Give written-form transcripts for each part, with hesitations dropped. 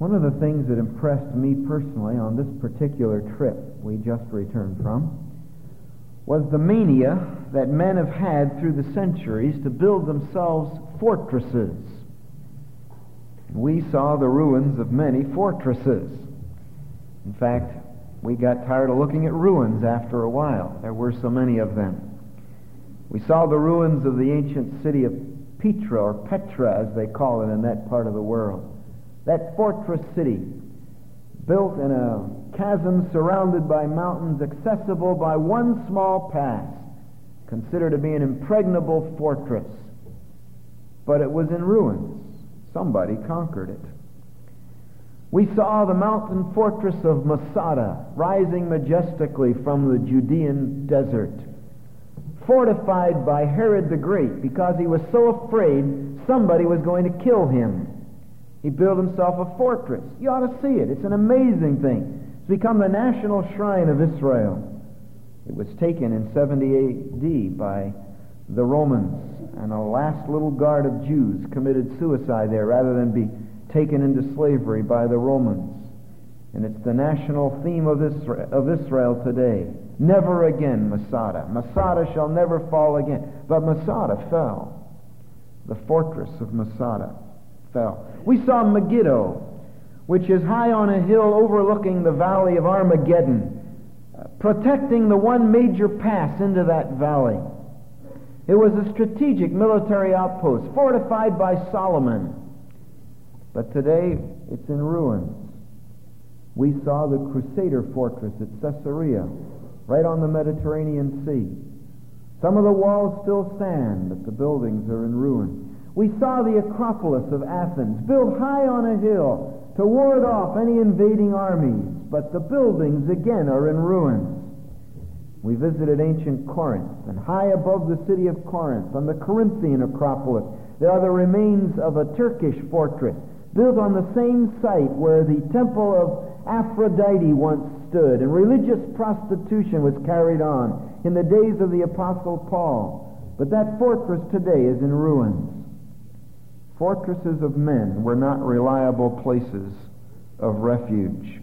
One of the things that impressed me personally on this particular trip we just returned from was the mania that men have had through the centuries to build themselves fortresses. We saw the ruins of many fortresses. In fact, we got tired of looking at ruins after a while. There were so many of them. We saw the ruins of the ancient city of Petra, or Petra as they call it in that part of the world. That fortress city, built in a chasm surrounded by mountains, accessible by one small pass, considered to be an impregnable fortress. But it was in ruins. Somebody conquered it. We saw the mountain fortress of Masada rising majestically from the Judean desert, fortified by Herod the Great because he was so afraid somebody was going to kill him. He built himself a fortress. You ought to see it. It's an amazing thing. It's become the national shrine of Israel. It was taken in 70 A.D. by the Romans, and a last little guard of Jews committed suicide there rather than be taken into slavery by the Romans. And it's the national theme of Israel today. Never again, Masada. Masada shall never fall again. But Masada fell. The fortress of Masada fell. We saw Megiddo, which is high on a hill overlooking the valley of Armageddon, protecting the one major pass into that valley. It was a strategic military outpost, fortified by Solomon. But today, it's in ruins. We saw the Crusader fortress at Caesarea, right on the Mediterranean Sea. Some of the walls still stand, but the buildings are in ruin. We saw the Acropolis of Athens, built high on a hill to ward off any invading armies, but the buildings again are in ruins. We visited ancient Corinth, and high above the city of Corinth, on the Corinthian Acropolis, there are the remains of a Turkish fortress, built on the same site where the temple of Aphrodite once stood, and religious prostitution was carried on in the days of the Apostle Paul. But that fortress today is in ruins. Fortresses of men were not reliable places of refuge.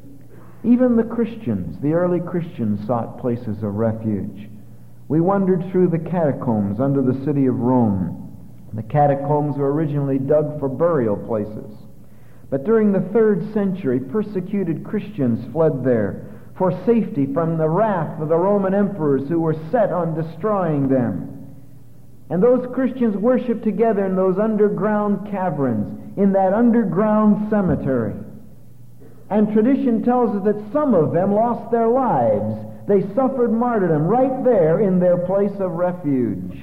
Even the Christians, the early Christians, sought places of refuge. We wandered through the catacombs under the city of Rome. The catacombs were originally dug for burial places. But during the 3rd century, persecuted Christians fled there for safety from the wrath of the Roman emperors who were set on destroying them. And those Christians worshiped together in those underground caverns, in that underground cemetery. And tradition tells us that some of them lost their lives. They suffered martyrdom right there in their place of refuge.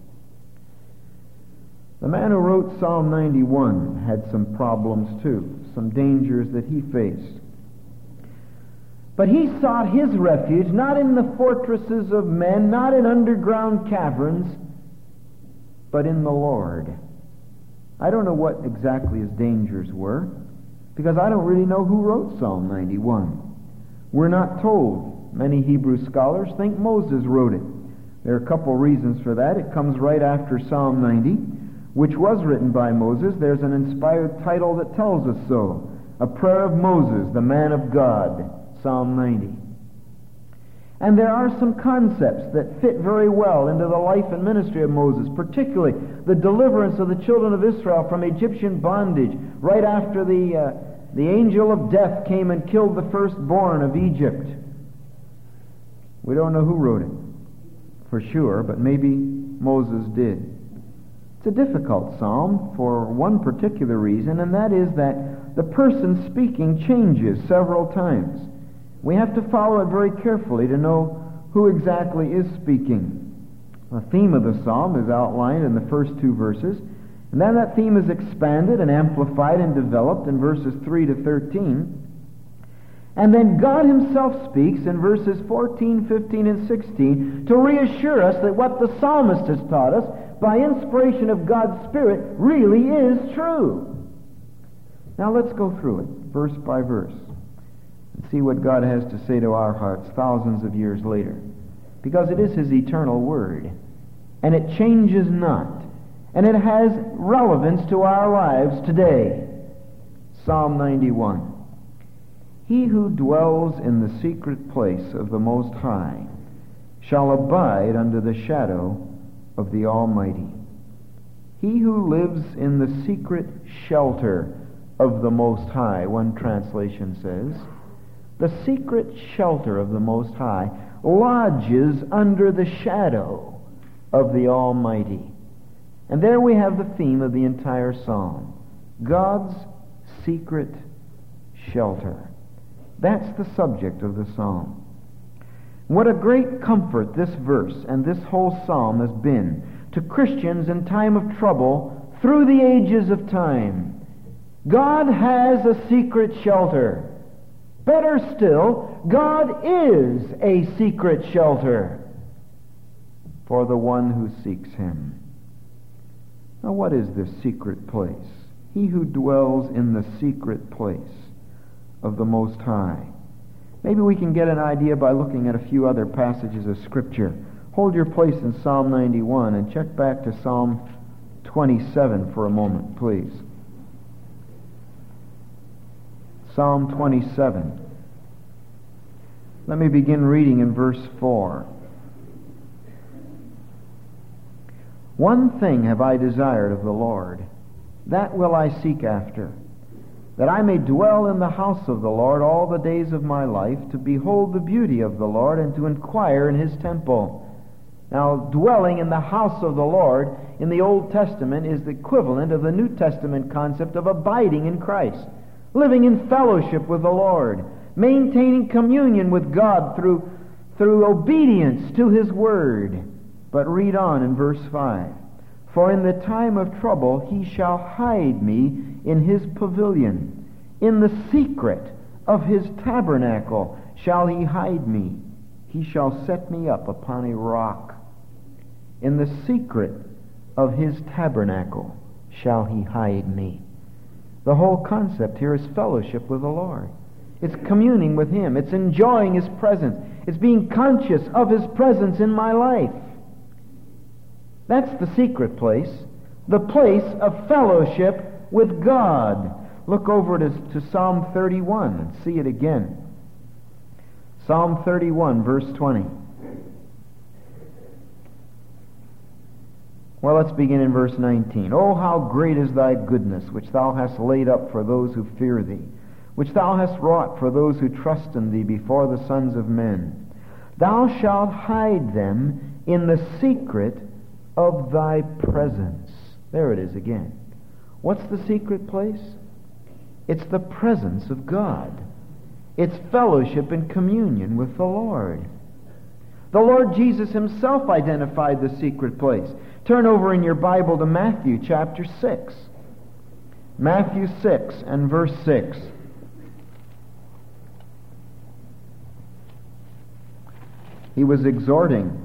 The man who wrote Psalm 91 had some problems too, some dangers that he faced. But he sought his refuge not in the fortresses of men, not in underground caverns, but in the Lord. I don't know what exactly his dangers were, because I don't really know who wrote Psalm 91. We're not told. Many Hebrew scholars think Moses wrote it. There are a couple reasons for that. It comes right after Psalm 90, which was written by Moses. There's an inspired title that tells us so. A prayer of Moses, the man of God, Psalm 90. And there are some concepts that fit very well into the life and ministry of Moses, particularly the deliverance of the children of Israel from Egyptian bondage right after the angel of death came and killed the firstborn of Egypt. We don't know who wrote it for sure, but maybe Moses did. It's a difficult psalm for one particular reason, and that is that the person speaking changes several times. We have to follow it very carefully to know who exactly is speaking. The theme of the psalm is outlined in the first 2 verses, and then that theme is expanded and amplified and developed in verses 3 to 13. And then God himself speaks in verses 14, 15, and 16 to reassure us that what the psalmist has taught us by inspiration of God's Spirit really is true. Now let's go through it, verse by verse, and see what God has to say to our hearts thousands of years later. Because it is his eternal word, and it changes not, and it has relevance to our lives today. Psalm 91. He who dwells in the secret place of the Most High shall abide under the shadow of the Almighty. He who lives in the secret shelter of the Most High, one translation says, the secret shelter of the Most High lodges under the shadow of the Almighty. And there we have the theme of the entire psalm. God's secret shelter. That's the subject of the psalm. What a great comfort this verse and this whole psalm has been to Christians in time of trouble through the ages of time. God has a secret shelter. Better still, God is a secret shelter for the one who seeks Him. Now, what is this secret place? He who dwells in the secret place of the Most High. Maybe we can get an idea by looking at a few other passages of Scripture. Hold your place in Psalm 91 and check back to Psalm 27 for a moment, please. Psalm 27. Let me begin reading in verse 4. One thing have I desired of the Lord, that will I seek after, that I may dwell in the house of the Lord all the days of my life, to behold the beauty of the Lord and to inquire in His temple. Now, dwelling in the house of the Lord in the Old Testament is the equivalent of the New Testament concept of abiding in Christ, living in fellowship with the Lord, maintaining communion with God through obedience to His Word. But read on in verse 5. For in the time of trouble He shall hide me in His pavilion. In the secret of His tabernacle shall He hide me. He shall set me up upon a rock. In the secret of His tabernacle shall He hide me. The whole concept here is fellowship with the Lord. It's communing with Him. It's enjoying His presence. It's being conscious of His presence in my life. That's the secret place, the place of fellowship with God. Look over to Psalm 31 and see it again. Psalm 31, verse 20. Well, let's begin in verse 19. Oh, how great is Thy goodness, which Thou hast laid up for those who fear Thee, which Thou hast wrought for those who trust in Thee before the sons of men. Thou shalt hide them in the secret of Thy presence. There it is again. What's the secret place? It's the presence of God. It's fellowship and communion with the Lord. The Lord Jesus Himself identified the secret place. Turn over in your Bible to Matthew chapter 6. Matthew 6 and verse 6. He was exhorting,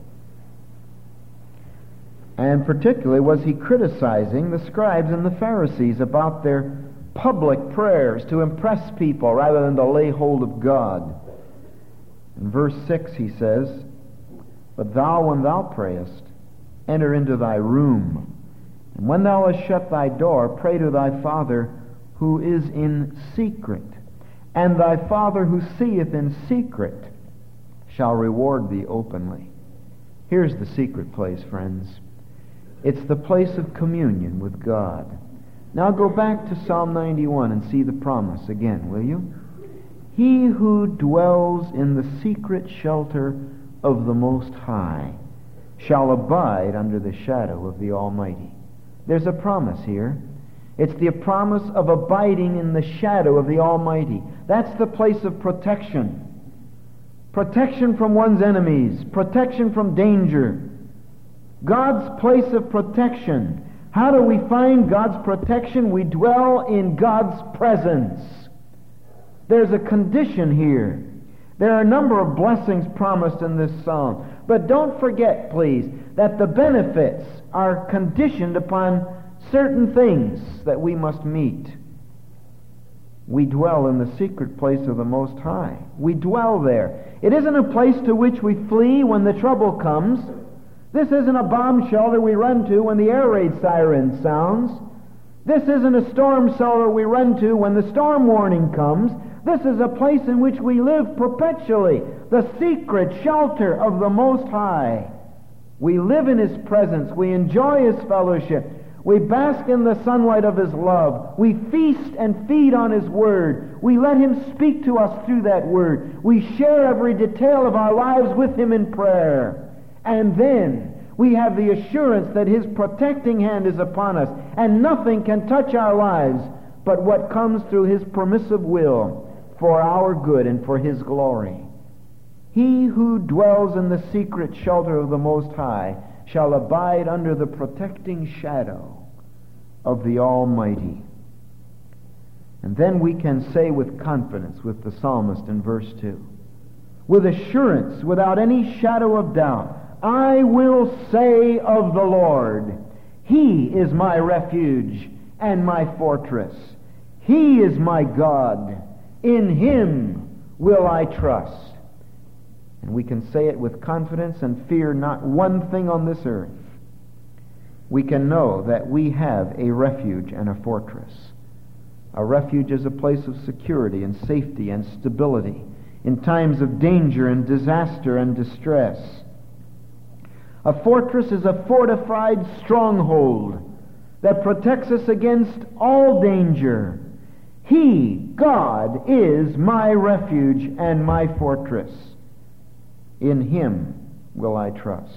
and particularly was He criticizing the scribes and the Pharisees about their public prayers to impress people rather than to lay hold of God. In verse 6 he says, But thou, when thou prayest, enter into thy room, and when thou hast shut thy door, pray to thy Father who is in secret, and thy Father who seeth in secret shall reward thee openly. Here's the secret place, friends. It's the place of communion with God. Now go back to Psalm 91 and see the promise again, will you? He who dwells in the secret shelter of the Most High shall abide under the shadow of the Almighty. There's a promise here. It's the promise of abiding in the shadow of the Almighty. That's the place of protection. Protection from one's enemies. Protection from danger. God's place of protection. How do we find God's protection? We dwell in God's presence. There's a condition here. There are a number of blessings promised in this psalm. But don't forget, please, that the benefits are conditioned upon certain things that we must meet. We dwell in the secret place of the Most High. We dwell there. It isn't a place to which we flee when the trouble comes. This isn't a bomb shelter we run to when the air raid siren sounds. This isn't a storm cellar we run to when the storm warning comes. This is a place in which we live perpetually, the secret shelter of the Most High. We live in His presence. We enjoy His fellowship. We bask in the sunlight of His love. We feast and feed on His Word. We let Him speak to us through that Word. We share every detail of our lives with Him in prayer. And then we have the assurance that His protecting hand is upon us, and nothing can touch our lives but what comes through His permissive will for our good and for His glory. He who dwells in the secret shelter of the Most High shall abide under the protecting shadow of the Almighty. And then we can say with confidence with the psalmist in verse 2, with assurance, without any shadow of doubt, I will say of the Lord, He is my refuge and my fortress. He is my God. In Him will I trust. And we can say it with confidence and fear not one thing on this earth. We can know that we have a refuge and a fortress. A refuge is a place of security and safety and stability in times of danger and disaster and distress. A fortress is a fortified stronghold that protects us against all danger. He, God, is my refuge and my fortress. In Him will I trust.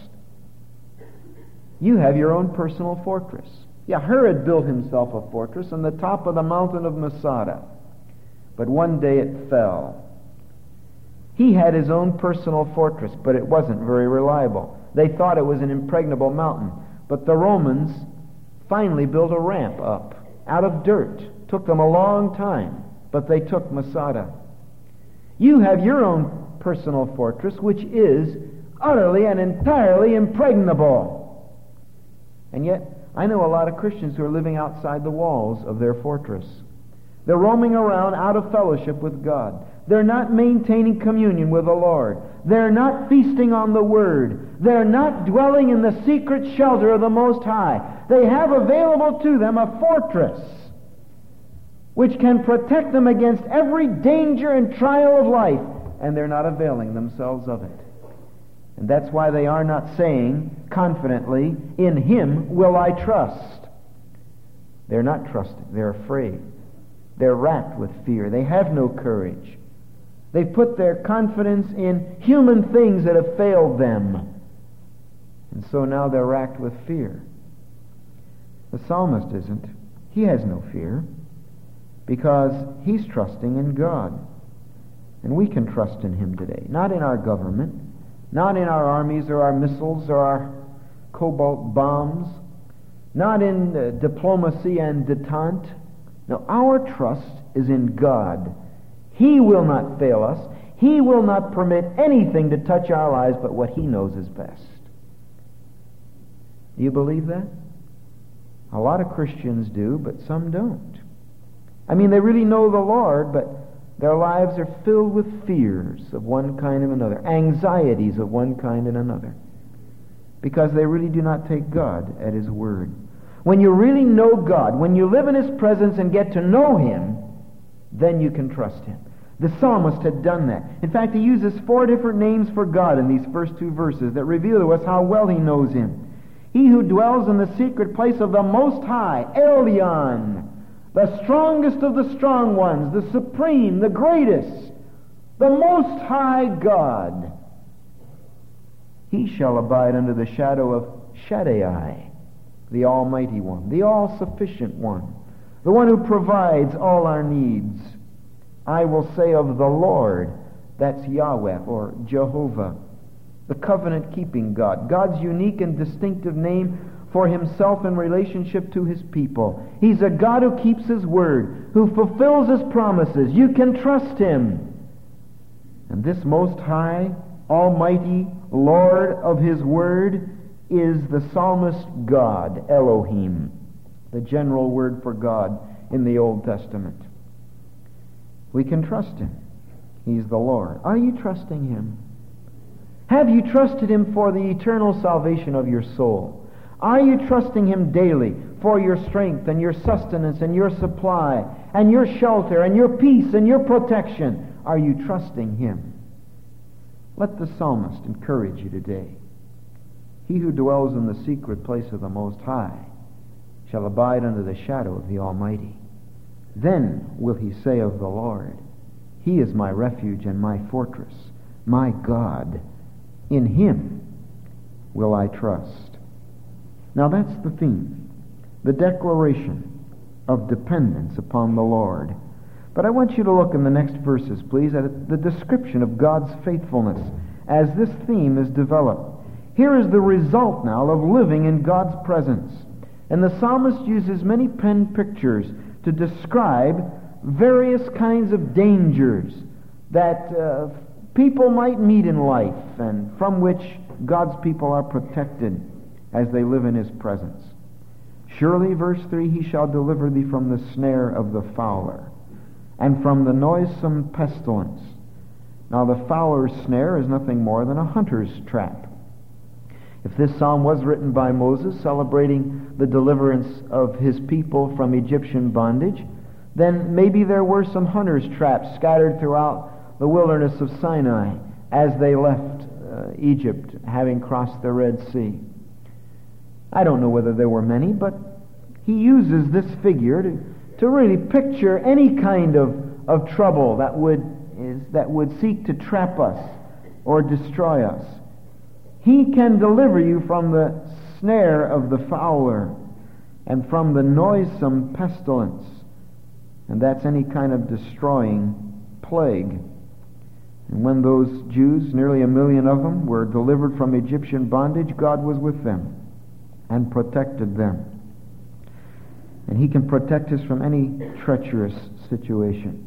You have your own personal fortress. Yeah, Herod built himself a fortress on the top of the mountain of Masada. But one day it fell. He had his own personal fortress, but it wasn't very reliable. They thought it was an impregnable mountain. But the Romans finally built a ramp up out of dirt. Took them a long time, but they took Masada. You have your own personal fortress, which is utterly and entirely impregnable. And yet, I know a lot of Christians who are living outside the walls of their fortress. They're roaming around out of fellowship with God. They're not maintaining communion with the Lord. They're not feasting on the Word. They're not dwelling in the secret shelter of the Most High. They have available to them a fortress which can protect them against every danger and trial of life, and they're not availing themselves of it. And that's why they are not saying confidently, in Him will I trust. They're not trusting. They're afraid. They're racked with fear. They have no courage. They've put their confidence in human things that have failed them. And so now they're racked with fear. The psalmist isn't. He has no fear because he's trusting in God. And we can trust in Him today. Not in our government, not in our armies or our missiles or our cobalt bombs, not in diplomacy and detente. No, our trust is in God. He will not fail us. He will not permit anything to touch our lives but what He knows is best. Do you believe that? A lot of Christians do, but some don't. I mean, they really know the Lord, but their lives are filled with fears of one kind and another, anxieties of one kind and another, because they really do not take God at His word. When you really know God, when you live in His presence and get to know Him, then you can trust Him. The psalmist had done that. In fact, he uses 4 different names for God in these first 2 verses that reveal to us how well he knows Him. He who dwells in the secret place of the Most High, Elyon, the strongest of the strong ones, the supreme, the greatest, the Most High God. He shall abide under the shadow of Shaddai, the Almighty One, the All-Sufficient One, the one who provides all our needs. I will say of the Lord, that's Yahweh or Jehovah, the covenant-keeping God, God's unique and distinctive name for Himself in relationship to His people. He's a God who keeps His word, who fulfills His promises. You can trust Him. And this Most High, Almighty Lord of His word is the psalmist God, Elohim, the general word for God in the Old Testament. We can trust Him. He's the Lord. Are you trusting Him? Have you trusted Him for the eternal salvation of your soul? Are you trusting Him daily for your strength and your sustenance and your supply and your shelter and your peace and your protection? Are you trusting Him? Let the psalmist encourage you today. He who dwells in the secret place of the Most High shall abide under the shadow of the Almighty. Then will he say of the Lord, He is my refuge and my fortress, my God. In Him will I trust. Now that's the theme, the declaration of dependence upon the Lord. But I want you to look in the next verses, please, at the description of God's faithfulness as this theme is developed. Here is the result now of living in God's presence. And the psalmist uses many pen pictures to describe various kinds of dangers that people might meet in life and from which God's people are protected as they live in His presence. Surely, verse 3, He shall deliver thee from the snare of the fowler and from the noisome pestilence. Now, the fowler's snare is nothing more than a hunter's trap. If this psalm was written by Moses, celebrating the deliverance of his people from Egyptian bondage, then maybe there were some hunter's traps scattered throughout the wilderness of Sinai as they left Egypt, having crossed the Red Sea. I don't know whether there were many, but he uses this figure to really picture any kind of trouble that would seek to trap us or destroy us. He can deliver you from the snare of the fowler and from the noisome pestilence. And that's any kind of destroying plague. And when those Jews, nearly 1 million of them, were delivered from Egyptian bondage, God was with them and protected them. And He can protect us from any treacherous situation.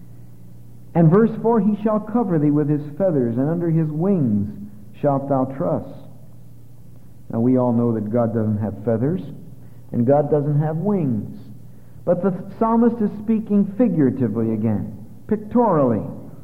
And verse 4, He shall cover thee with His feathers, and under His wings shalt thou trust. Now we all know that God doesn't have feathers, and God doesn't have wings. But the psalmist is speaking figuratively again, pictorially.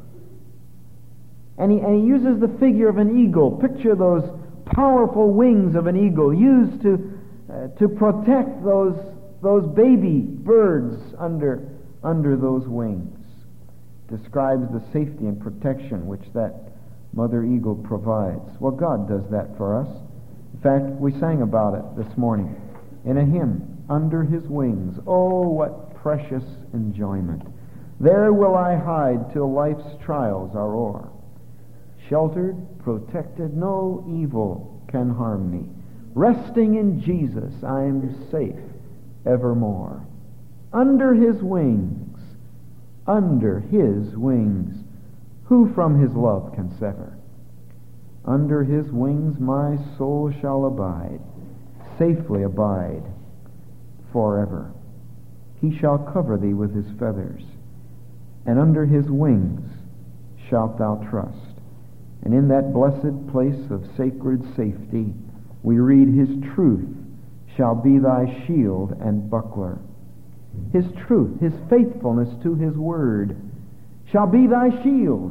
And he uses the figure of an eagle. Picture those powerful wings of an eagle used to protect those baby birds under those wings. Describes the safety and protection which that Mother Eagle provides. Well, God does that for us. In fact, we sang about it this morning in a hymn, Under His Wings. Oh, what precious enjoyment. There will I hide till life's trials are o'er. Sheltered, protected, no evil can harm me. Resting in Jesus, I'm safe evermore. Under His wings, under His wings. Who from His love can sever? Under His wings my soul shall abide, safely abide forever. He shall cover thee with His feathers, and under His wings shalt thou trust. And in that blessed place of sacred safety, we read, His truth shall be thy shield and buckler. His truth, His faithfulness to His word, shall be thy shield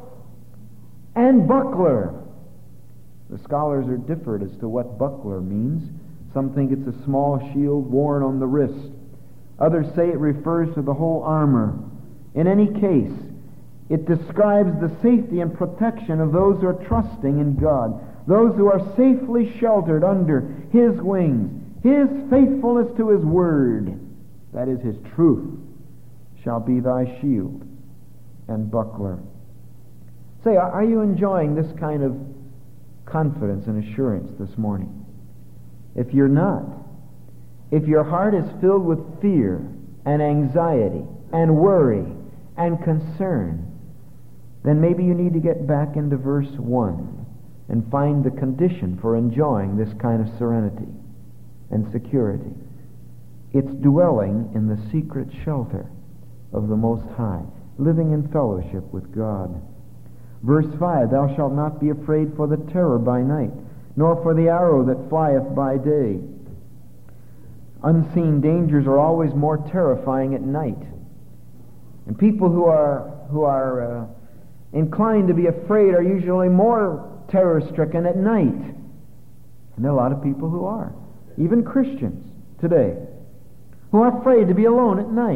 and buckler. The scholars are differed as to what buckler means. Some think it's a small shield worn on the wrist. Others say it refers to the whole armor. In any case, it describes the safety and protection of those who are trusting in God, those who are safely sheltered under His wings. His faithfulness to His word, that is His truth, shall be thy shield and buckler. Say, are you enjoying this kind of confidence and assurance this morning? If you're not, if your heart is filled with fear and anxiety and worry and concern, then maybe you need to get back into verse 1 and find the condition for enjoying this kind of serenity and security. It's dwelling in the secret shelter of the Most High, living in fellowship with God. Verse 5, Thou shalt not be afraid for the terror by night, nor for the arrow that flieth by day. Unseen dangers are always more terrifying at night. And people who are inclined to be afraid are usually more terror-stricken at night. And there are a lot of people who are. even Christians today, who are afraid to be alone at night.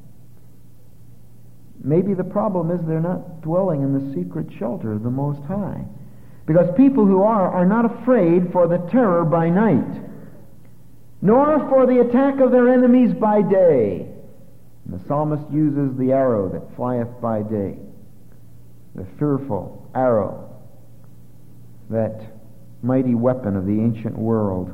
Maybe the problem is they're not dwelling in the secret shelter of the Most High. Because people who are not afraid for the terror by night, nor for the attack of their enemies by day. And the psalmist uses the arrow that flieth by day, the fearful arrow, that mighty weapon of the ancient world.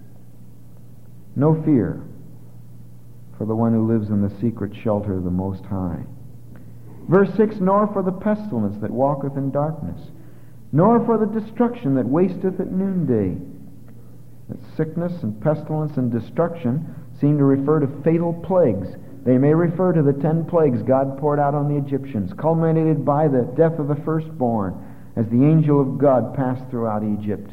No fear for the one who lives in the secret shelter of the Most High. Verse 6, nor for the pestilence that walketh in darkness, nor for the destruction that wasteth at noonday. That sickness and pestilence and destruction seem to refer to fatal plagues. They may refer to the 10 plagues God poured out on the Egyptians, culminated by the death of the firstborn as the angel of God passed throughout Egypt.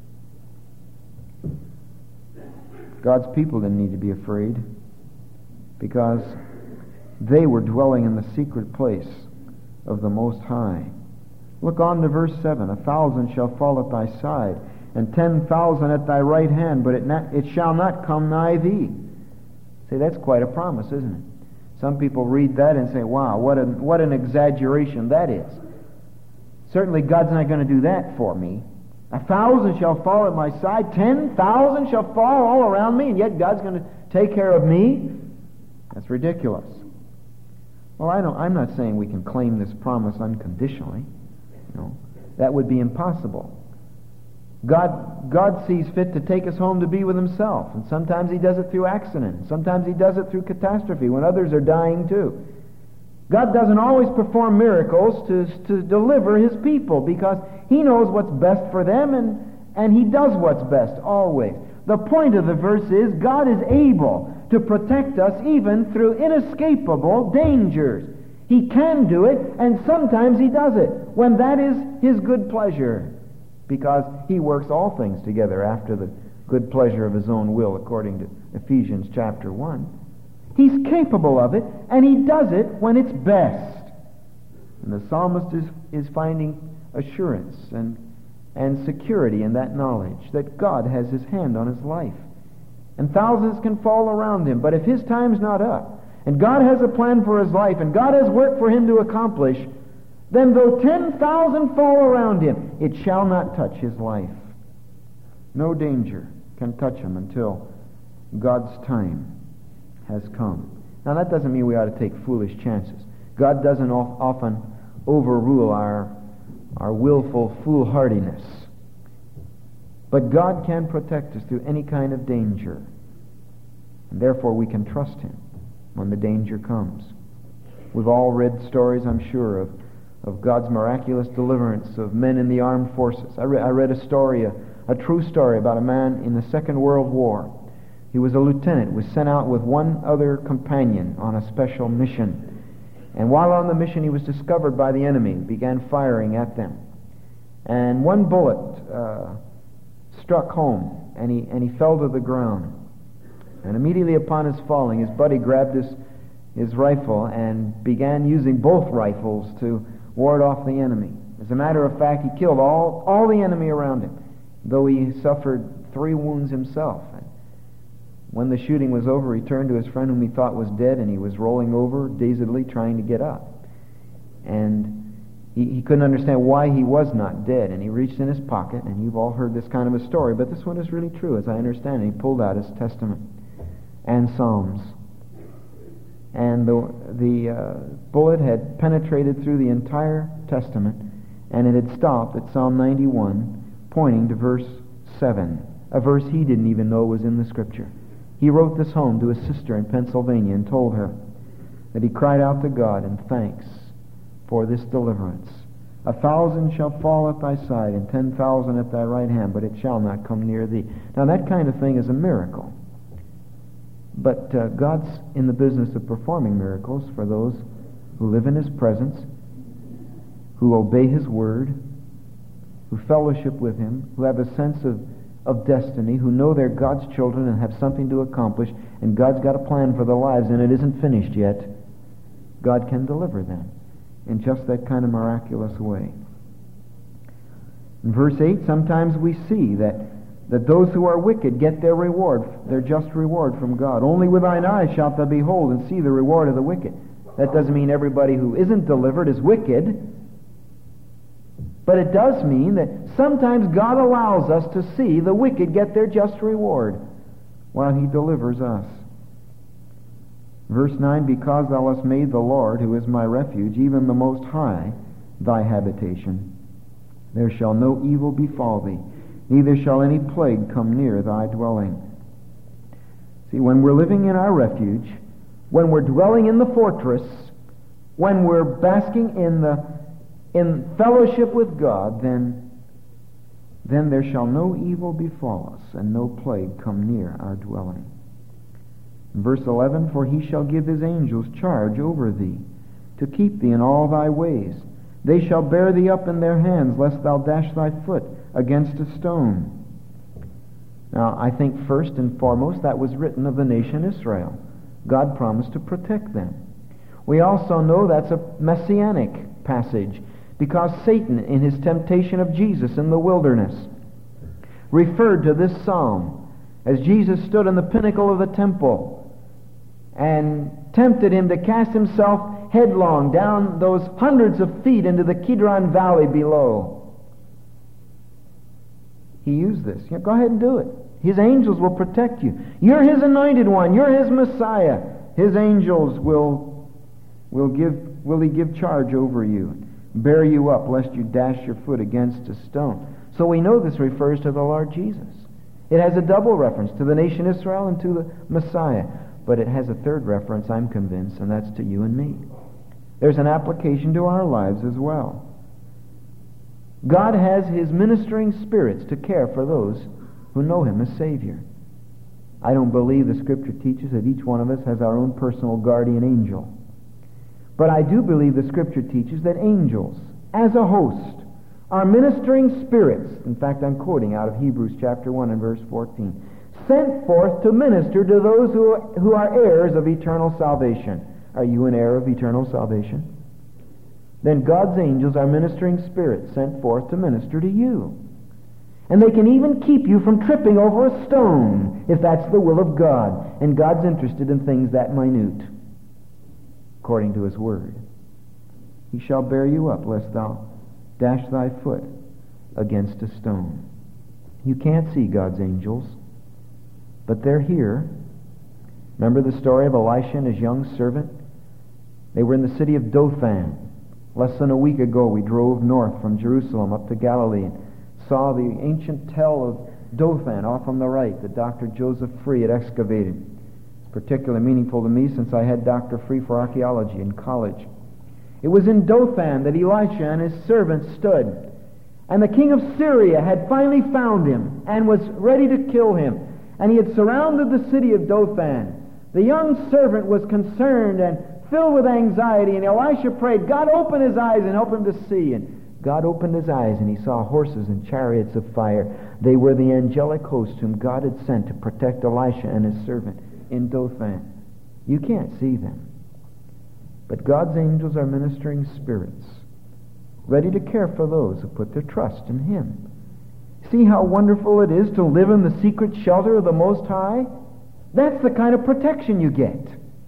God's people didn't need to be afraid because they were dwelling in the secret place of the Most High. Look on to verse 7. 1,000 shall fall at thy side, and 10,000 at thy right hand, but it shall not come nigh thee. See, that's quite a promise, isn't it? Some people read that and say, wow, what an exaggeration that is. Certainly God's not going to do that for me. 1,000 shall fall at my side, 10,000 shall fall all around me, and yet God's going to take care of me? That's ridiculous. Well, I'm not saying we can claim this promise unconditionally. No, that would be impossible. God sees fit to take us home to be with Himself, and sometimes He does it through accident. Sometimes He does it through catastrophe when others are dying too. God doesn't always perform miracles to deliver His people because He knows what's best for them, and He does what's best always. The point of the verse is God is able to protect us even through inescapable dangers. He can do it, and sometimes He does it when that is His good pleasure, because He works all things together after the good pleasure of His own will, according to Ephesians chapter 1. He's capable of it, and He does it when it's best. And the psalmist is finding assurance and security in that knowledge that God has His hand on his life. And thousands can fall around him, but if his time's not up, and God has a plan for his life, and God has work for him to accomplish, then though 10,000 fall around him, it shall not touch his life. No danger can touch him until God's time has come. Now that doesn't mean we ought to take foolish chances. God doesn't often overrule our willful foolhardiness. But God can protect us through any kind of danger. And therefore we can trust Him when the danger comes. We've all read stories, I'm sure, of God's miraculous deliverance of men in the armed forces. I read a story, a true story about a man in the Second World War. He was a lieutenant, was sent out with one other companion on a special mission. And while on the mission, he was discovered by the enemy, began firing at them. And one bullet struck home, and he fell to the ground. And immediately upon his falling, his buddy grabbed his rifle and began using both rifles to ward off the enemy. As a matter of fact, he killed all the enemy around him, though he suffered 3 wounds himself. And when the shooting was over, he turned to his friend whom he thought was dead, and he was rolling over dazedly trying to get up. And he couldn't understand why he was not dead, and he reached in his pocket, and you've all heard this kind of a story, but this one is really true, as I understand it. He pulled out his Testament and Psalms. And the bullet had penetrated through the entire Testament, and it had stopped at Psalm 91, pointing to verse 7, a verse he didn't even know was in the Scripture. He wrote this home to his sister in Pennsylvania and told her that he cried out to God in thanks for this deliverance. 1,000 shall fall at thy side, and 10,000 at thy right hand, but it shall not come near thee. Now that kind of thing is a miracle. But God's in the business of performing miracles for those who live in His presence, who obey His word, who fellowship with Him, who have a sense of destiny, who know they're God's children and have something to accomplish, and God's got a plan for their lives and it isn't finished yet. God can deliver them in just that kind of miraculous way. In verse 8, sometimes we see that that those who are wicked get their reward, their just reward from God. Only with thine eyes shalt thou behold and see the reward of the wicked. That doesn't mean everybody who isn't delivered is wicked, but it does mean that sometimes God allows us to see the wicked get their just reward while He delivers us. Verse 9, because thou hast made the Lord, who is my refuge, even the Most High, thy habitation, there shall no evil befall thee, neither shall any plague come near thy dwelling. See, when we're living in our refuge, when we're dwelling in the fortress, when we're basking in fellowship with God, then there shall no evil befall us, and no plague come near our dwelling. Verse 11, for he shall give his angels charge over thee, to keep thee in all thy ways. They shall bear thee up in their hands, lest thou dash thy foot against a stone. Now, I think first and foremost that was written of the nation Israel. God promised to protect them. We also know that's a messianic passage, because Satan, in his temptation of Jesus in the wilderness, referred to this psalm as Jesus stood on the pinnacle of the temple and tempted him to cast himself headlong down those hundreds of feet into the Kidron Valley below. He used this. Go ahead and do it. His angels will protect you. You're His anointed one. You're His Messiah. His angels will He give charge over you, bear you up, lest you dash your foot against a stone. So we know this refers to the Lord Jesus. It has a double reference to the nation Israel and to the Messiah. But it has a third reference, I'm convinced, and that's to you and me. There's an application to our lives as well. God has His ministering spirits to care for those who know Him as Savior. I don't believe the Scripture teaches that each one of us has our own personal guardian angel. But I do believe the Scripture teaches that angels, as a host, are ministering spirits. In fact, I'm quoting out of Hebrews chapter 1 and verse 14. Sent forth to minister to those who are heirs of eternal salvation. Are you an heir of eternal salvation? Then God's angels are ministering spirits sent forth to minister to you. And they can even keep you from tripping over a stone, if that's the will of God. And God's interested in things that minute, according to His Word. He shall bear you up, lest thou dash thy foot against a stone. You can't see God's angels, but they're here. Remember the story of Elisha and his young servant? They were in the city of Dothan. Less than a week ago, we drove north from Jerusalem up to Galilee and saw the ancient tell of Dothan off on the right that Dr. Joseph Free had excavated. It's particularly meaningful to me since I had Dr. Free for archaeology in college. It was in Dothan that Elisha and his servant stood. And the king of Syria had finally found him and was ready to kill him. And he had surrounded the city of Dothan. The young servant was concerned and filled with anxiety, and Elisha prayed, God, open his eyes and help him to see. And God opened his eyes, and he saw horses and chariots of fire. They were the angelic host whom God had sent to protect Elisha and his servant in Dothan. You can't see them. But God's angels are ministering spirits, ready to care for those who put their trust in Him. See how wonderful it is to live in the secret shelter of the Most High? That's the kind of protection you get.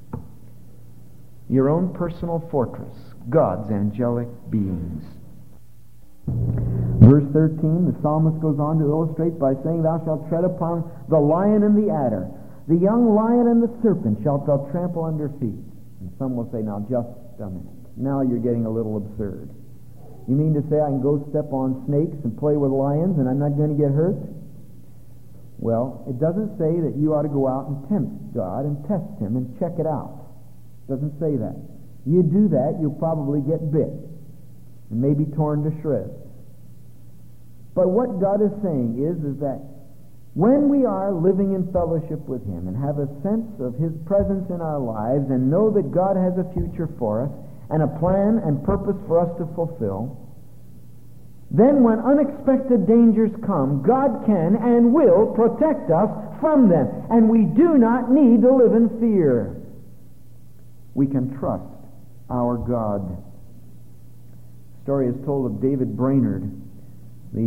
Your own personal fortress, God's angelic beings. Verse 13, the psalmist goes on to illustrate by saying, Thou shalt tread upon the lion and the adder, the young lion and the serpent shalt thou trample under feet. And some will say, now just a minute. Now you're getting a little absurd. You mean to say I can go step on snakes and play with lions and I'm not going to get hurt? Well, it doesn't say that you ought to go out and tempt God and test Him and check it out. It doesn't say that. You do that, you'll probably get bit and maybe torn to shreds. But what God is saying is that when we are living in fellowship with Him and have a sense of His presence in our lives and know that God has a future for us, and a plan and purpose for us to fulfill, then when unexpected dangers come, God can and will protect us from them. And we do not need to live in fear. We can trust our God. The story is told of David Brainerd, the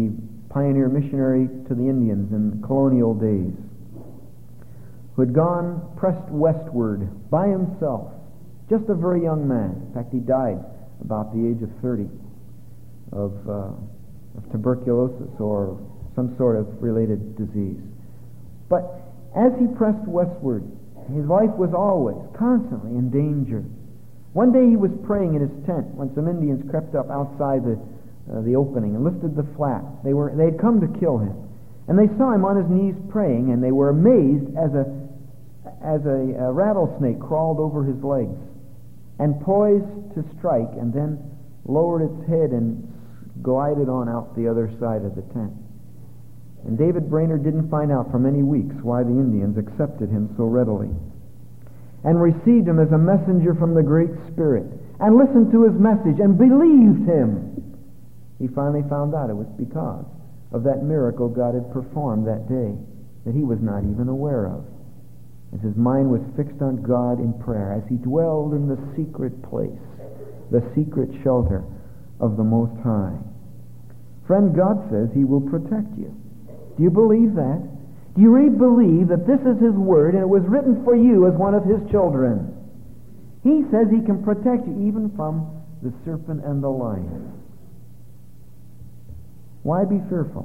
pioneer missionary to the Indians in colonial days, who had pressed westward by himself, just a very young man. In fact, he died about the age of 30 of tuberculosis or some sort of related disease. But as he pressed westward, his life was always, constantly in danger. One day he was praying in his tent when some Indians crept up outside the opening and lifted the flap. They had come to kill him. And they saw him on his knees praying, and they were amazed as a rattlesnake crawled over his legs and poised to strike, and then lowered its head and glided on out the other side of the tent. And David Brainerd didn't find out for many weeks why the Indians accepted him so readily and received him as a messenger from the Great Spirit and listened to his message and believed him. He finally found out it was because of that miracle God had performed that day that he was not even aware of, as his mind was fixed on God in prayer, as he dwelled in the secret place, the secret shelter of the Most High. Friend, God says he will protect you. Do you believe that? Do you really believe that this is his word and it was written for you as one of his children? He says he can protect you even from the serpent and the lion. Why be fearful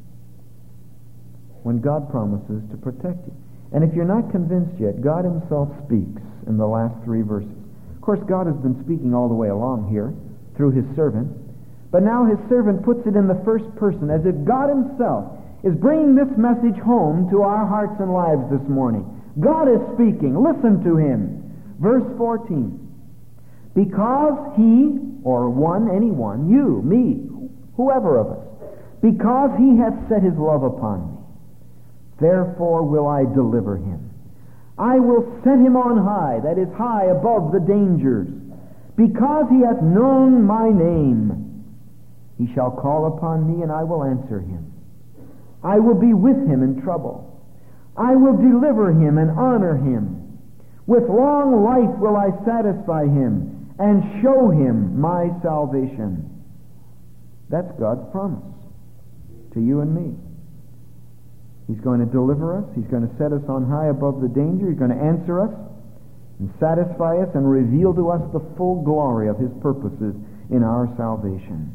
when God promises to protect you? And if you're not convinced yet, God himself speaks in the last 3 verses. Of course, God has been speaking all the way along here through his servant, but now his servant puts it in the first person, as if God himself is bringing this message home to our hearts and lives this morning. God is speaking. Listen to him. Verse 14. Because he, or one, anyone, you, me, whoever of us, because he hath set his love upon me, therefore will I deliver him. I will set him on high, that is high above the dangers, because he hath known my name. He shall call upon me, and I will answer him. I will be with him in trouble. I will deliver him and honor him. With long life will I satisfy him and show him my salvation. That's God's promise to you and me. He's going to deliver us. He's going to set us on high above the danger. He's going to answer us and satisfy us and reveal to us the full glory of his purposes in our salvation.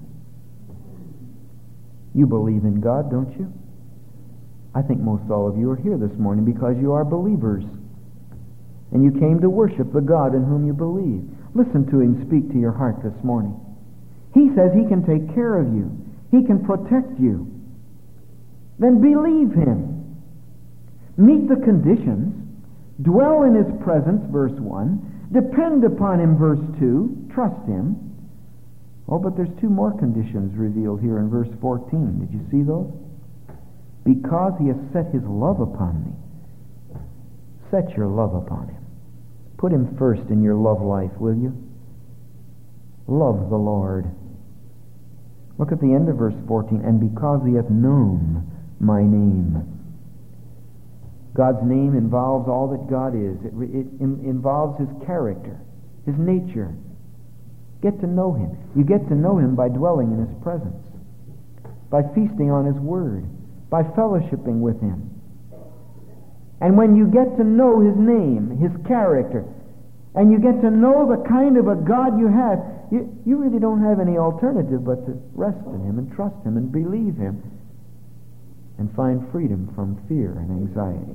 You believe in God, don't you? I think most all of you are here this morning because you are believers. And you came to worship the God in whom you believe. Listen to him speak to your heart this morning. He says he can take care of you. He can protect you. Then believe him. Meet the conditions. Dwell in his presence, verse 1. Depend upon him, verse 2. Trust him. Oh, but there's 2 more conditions revealed here in verse 14. Did you see those? Because he has set his love upon me. Set your love upon him. Put him first in your love life, will you? Love the Lord. Look at the end of verse 14. And because he hath known my name. God's name involves all that God is. It involves his character, his nature. Get to know him. You get to know him by dwelling in his presence, by feasting on his word, by fellowshipping with him. And when you get to know his name, his character, and you get to know the kind of a God you have, you really don't have any alternative but to rest in him and trust him and believe him and find freedom from fear and anxiety.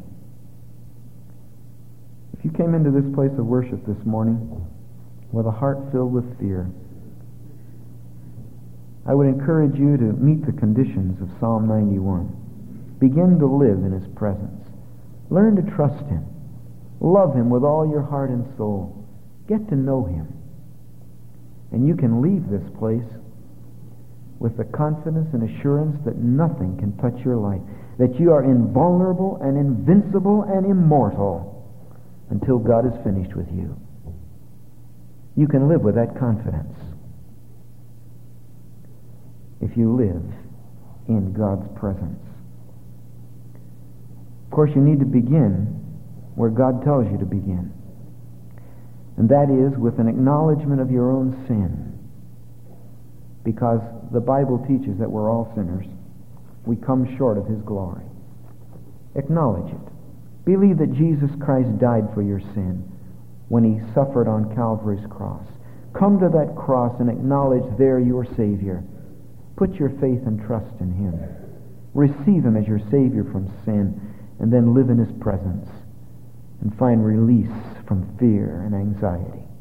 If you came into this place of worship this morning with a heart filled with fear, I would encourage you to meet the conditions of Psalm 91. Begin to live in his presence. Learn to trust him. Love him with all your heart and soul. Get to know him. And you can leave this place with the confidence and assurance that nothing can touch your life, that you are invulnerable and invincible and immortal until God is finished with you. You can live with that confidence if you live in God's presence. Of course, you need to begin where God tells you to begin, and that is with an acknowledgement of your own sin, because the Bible teaches that we're all sinners we come short of His glory. Acknowledge it. Believe that Jesus Christ died for your sin when He suffered on Calvary's cross. Come to that cross and acknowledge there your Savior. Put your faith and trust in Him. Receive Him as your Savior from sin, and then live in His presence and find release from fear and anxiety.